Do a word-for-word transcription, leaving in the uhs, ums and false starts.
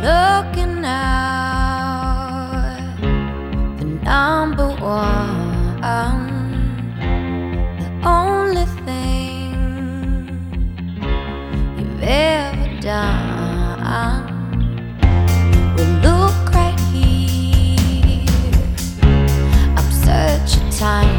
looking out for number one, the only thing you've ever done. Well, look right here, I'm such a tiny